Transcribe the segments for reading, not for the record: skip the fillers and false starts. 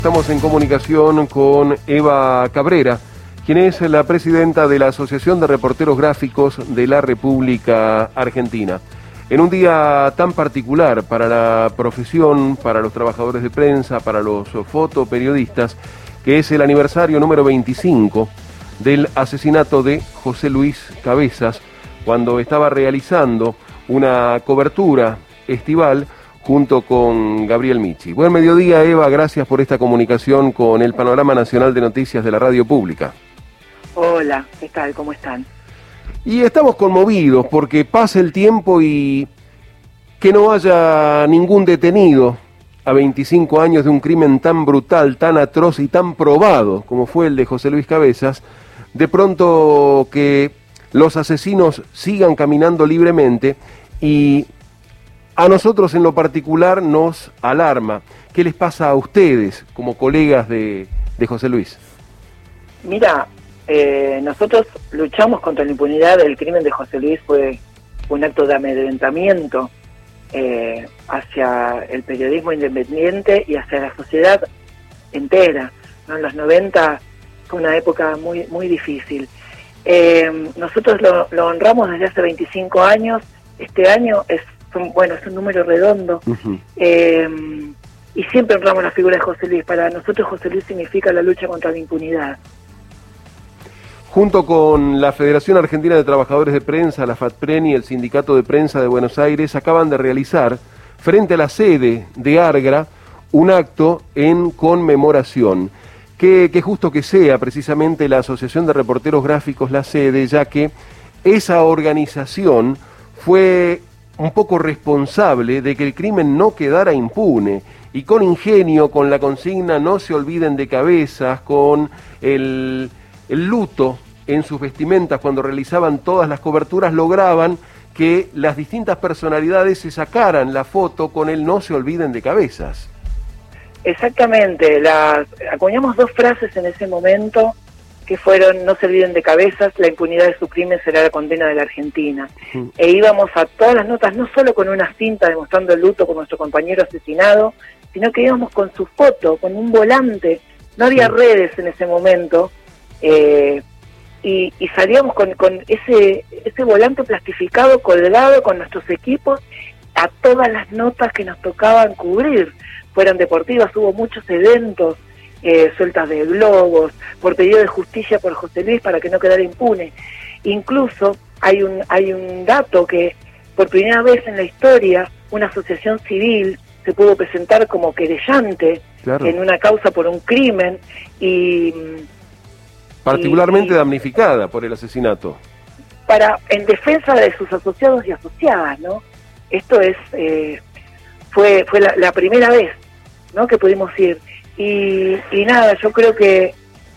Estamos en comunicación con Eva Cabrera, quien es la presidenta de la Asociación de Reporteros Gráficos de la República Argentina. En un día tan particular para la profesión, para los trabajadores de prensa, para los fotoperiodistas, que es el aniversario número 25 del asesinato de José Luis Cabezas, cuando estaba realizando una cobertura estival junto con Gabriel Michi. Buen mediodía, Eva, gracias por esta comunicación con el Panorama Nacional de Noticias de la Radio Pública. Hola, ¿qué tal? ¿Cómo están? Y estamos conmovidos porque pasa el tiempo y que no haya ningún detenido a 25 años de un crimen tan brutal, tan atroz y tan probado como fue el de José Luis Cabezas, de pronto que los asesinos sigan caminando libremente y a nosotros en lo particular nos alarma. ¿Qué les pasa a ustedes como colegas de José Luis? Mira, nosotros luchamos contra la impunidad. El crimen de José Luis fue un acto de amedrentamiento hacia el periodismo independiente y hacia la sociedad entera, ¿no? En los 90 fue una época muy, muy difícil. Nosotros lo honramos desde hace 25 años. Este año es un número redondo. Uh-huh. Y siempre honramos la figura de José Luis. Para nosotros José Luis significa la lucha contra la impunidad. Junto con la Federación Argentina de Trabajadores de Prensa, la FATPREN y el Sindicato de Prensa de Buenos Aires acaban de realizar, frente a la sede de Argra, un acto en conmemoración. Que justo que sea precisamente la Asociación de Reporteros Gráficos la sede, ya que esa organización fue un poco responsable de que el crimen no quedara impune, y con ingenio, con la consigna "no se olviden de Cabezas", con el luto en sus vestimentas cuando realizaban todas las coberturas, lograban que las distintas personalidades se sacaran la foto con el "no se olviden de Cabezas". Exactamente, acuñamos dos frases en ese momento que fueron: "no se olviden de Cabezas, la impunidad de su crimen será la condena de la Argentina". Uh-huh. E íbamos a todas las notas, no solo con una cinta demostrando el luto por nuestro compañero asesinado, sino que íbamos con su foto, con un volante. No había redes en ese momento, y salíamos con ese volante plastificado colgado con nuestros equipos a todas las notas que nos tocaban cubrir. Fueron deportivas, hubo muchos eventos, sueltas de globos, por pedido de justicia por José Luis para que no quedara impune. Incluso hay un dato que por primera vez en la historia una asociación civil se pudo presentar como querellante, claro, en una causa por un crimen y particularmente damnificada por el asesinato, en defensa de sus asociados y asociadas, ¿no? Esto fue la primera vez, ¿no?, que pudimos ir. Y nada, yo creo que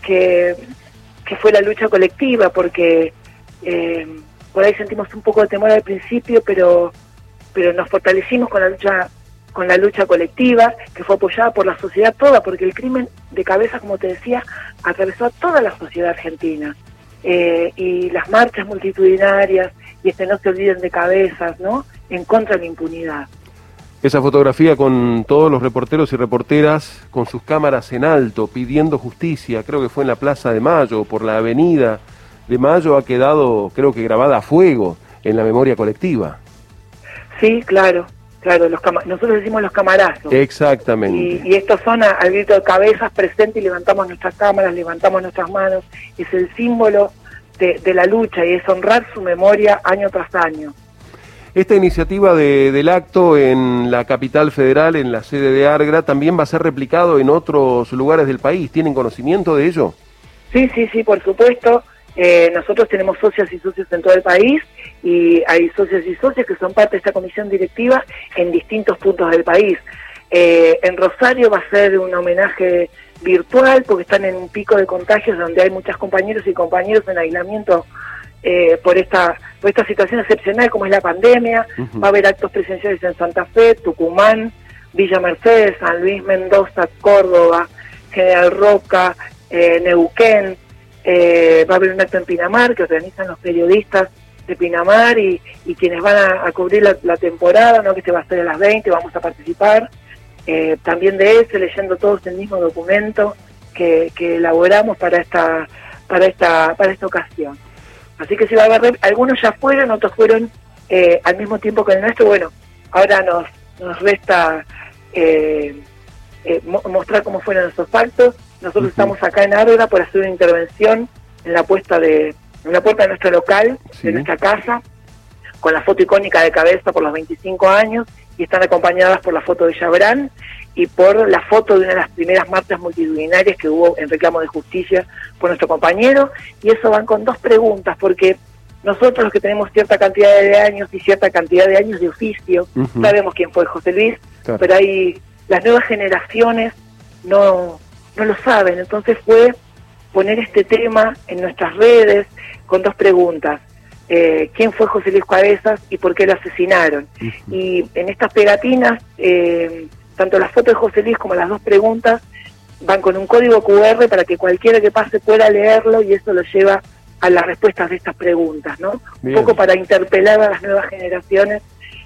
fue la lucha colectiva, porque por ahí sentimos un poco de temor al principio, pero nos fortalecimos con la lucha colectiva, que fue apoyada por la sociedad toda, porque el crimen de Cabezas, como te decía, atravesó a toda la sociedad argentina. Y las marchas multitudinarias, y "no se olviden de Cabezas", ¿no?, en contra de la impunidad. Esa fotografía con todos los reporteros y reporteras con sus cámaras en alto, pidiendo justicia, creo que fue en la Plaza de Mayo, por la Avenida de Mayo, ha quedado, creo que grabada a fuego en la memoria colectiva. Sí, claro, nosotros decimos los camarazos. Exactamente. Y estos son al grito de Cabezas presente, y levantamos nuestras cámaras, levantamos nuestras manos. Es el símbolo de la lucha, y es honrar su memoria año tras año. Esta iniciativa del acto en la capital federal, en la sede de Argra, también va a ser replicado en otros lugares del país. ¿Tienen conocimiento de ello? Sí, por supuesto. Nosotros tenemos socias y socios en todo el país, y hay socios y socias que son parte de esta comisión directiva en distintos puntos del país. En Rosario va a ser un homenaje virtual, porque están en un pico de contagios donde hay muchos compañeros y compañeros en aislamiento por esta situación excepcional como es la pandemia. Uh-huh. Va a haber actos presenciales en Santa Fe, Tucumán, Villa Mercedes, San Luis, Mendoza, Córdoba, General Roca, Neuquén. Va a haber un acto en Pinamar que organizan los periodistas de Pinamar y quienes van a cubrir la temporada, ¿no?, que este va a ser a las 20, vamos a participar. también de ese, leyendo todos el mismo documento que elaboramos para esta ocasión. Así que si va a haber, algunos ya fueron, otros fueron al mismo tiempo que el nuestro. Bueno, ahora nos resta mostrar cómo fueron esos actos. Nosotros estamos acá en Árgara por hacer una intervención en la puerta de nuestro local, de nuestra casa, con la foto icónica de Cabeza por los 25 años, y están acompañadas por la foto de Chabrán y por la foto de una de las primeras marchas multitudinarias que hubo en reclamo de justicia por nuestro compañero. Y eso van con dos preguntas, porque nosotros los que tenemos cierta cantidad de años y cierta cantidad de años de oficio, sabemos quién fue José Luis, claro, pero las nuevas generaciones no lo saben. Entonces fue poner este tema en nuestras redes con dos preguntas: ¿quién fue José Luis Cabezas y por qué lo asesinaron? Y en estas pegatinas, tanto la foto de José Luis como las dos preguntas van con un código QR para que cualquiera que pase pueda leerlo, y eso lo lleva a las respuestas de estas preguntas, ¿no? Bien. Un poco para interpelar a las nuevas generaciones.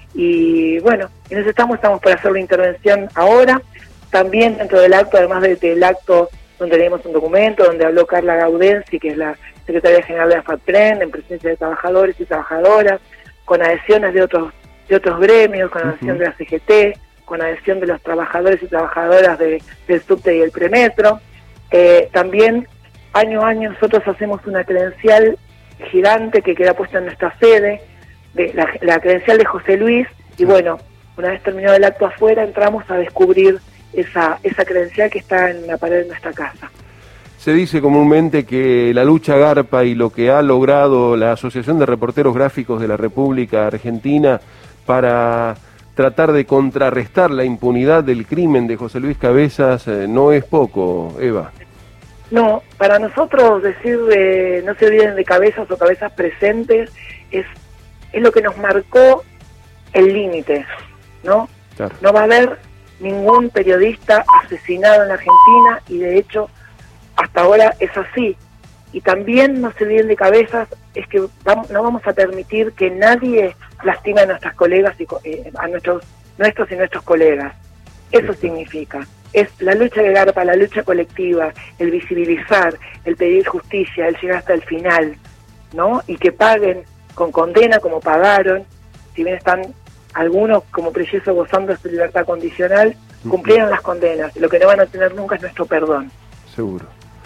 Y bueno, en eso estamos por hacer una intervención ahora. También dentro del acto, además del acto donde leímos un documento, donde habló Carla Gaudensi, que es la secretaria general de la FATPREN, en presencia de trabajadores y trabajadoras, con adhesiones de otros gremios, con adhesión de la CGT, con adhesión de los trabajadores y trabajadoras del subte y el premetro. También, año a año, nosotros hacemos una credencial gigante que queda puesta en nuestra sede, la credencial de José Luis, y bueno, una vez terminado el acto afuera, entramos a descubrir esa credencial que está en la pared de nuestra casa. Se dice comúnmente que la lucha garpa y lo que ha logrado la Asociación de Reporteros Gráficos de la República Argentina para tratar de contrarrestar la impunidad del crimen de José Luis Cabezas no es poco, Eva. No, para nosotros decir no se olviden de Cabezas o Cabezas presentes es lo que nos marcó el límite, ¿no? Claro. No va a haber ningún periodista asesinado en la Argentina, y de hecho hasta ahora es así. Y también no se olviden de Cabezas, es que no vamos a permitir que nadie lastime a nuestras colegas y a nuestros y nuestros colegas. Eso significa, es la lucha de garpa, la lucha colectiva, el visibilizar, el pedir justicia, el llegar hasta el final, ¿no? Y que paguen con condena como pagaron, si bien están algunos como Preyeso gozando de su libertad condicional, cumplieron las condenas. Lo que no van a tener nunca es nuestro perdón. Seguro.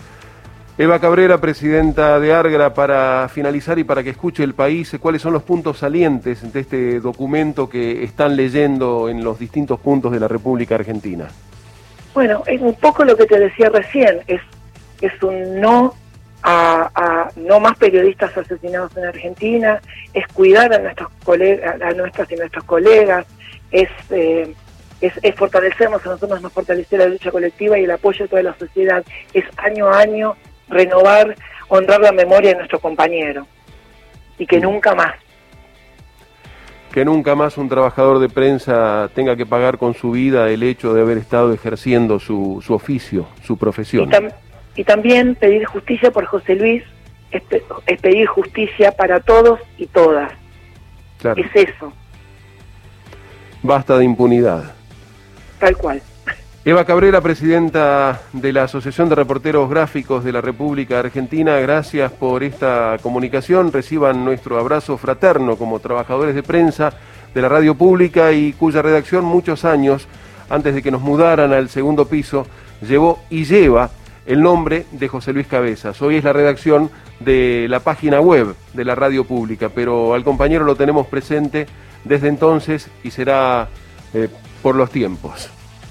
Eva Cabrera, presidenta de Árgara, para finalizar y para que escuche el país, ¿cuáles son los puntos salientes de este documento que están leyendo en los distintos puntos de la República Argentina? Bueno, es un poco lo que te decía recién, es un no a no más periodistas asesinados en Argentina, es cuidar a nuestros colegas, a nuestras y nuestros colegas, es fortalecernos, a nosotros nos fortalece la lucha colectiva y el apoyo de toda la sociedad, es año a año renovar, honrar la memoria de nuestro compañero, y que nunca más. Que nunca más un trabajador de prensa tenga que pagar con su vida el hecho de haber estado ejerciendo su oficio, su profesión. Y también pedir justicia por José Luis, es pedir justicia para todos y todas. Claro. Es eso. Basta de impunidad. Tal cual. Eva Cabrera, presidenta de la Asociación de Reporteros Gráficos de la República Argentina, gracias por esta comunicación. Reciban nuestro abrazo fraterno como trabajadores de prensa de la radio pública, y cuya redacción muchos años, antes de que nos mudaran al segundo piso, llevó y lleva el nombre de José Luis Cabezas. Hoy es la redacción de la página web de la radio pública, pero al compañero lo tenemos presente desde entonces y será por los tiempos.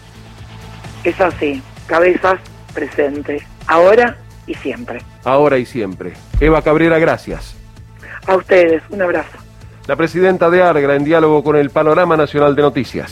Es así, Cabezas presente, ahora y siempre. Ahora y siempre. Eva Cabrera, gracias. A ustedes, un abrazo. La presidenta de Árgara en diálogo con el Panorama Nacional de Noticias.